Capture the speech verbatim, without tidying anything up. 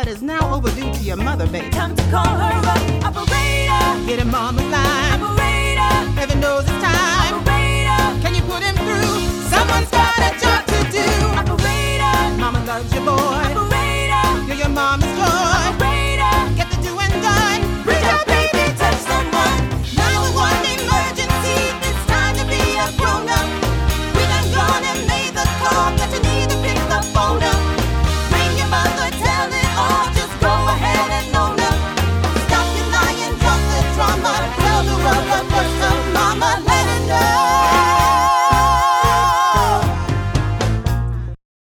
that is now overdue to your mother, baby. Time to call her up, operator. Get him on the line. Operator. Heaven knows it's time. Operator. Can you put him through?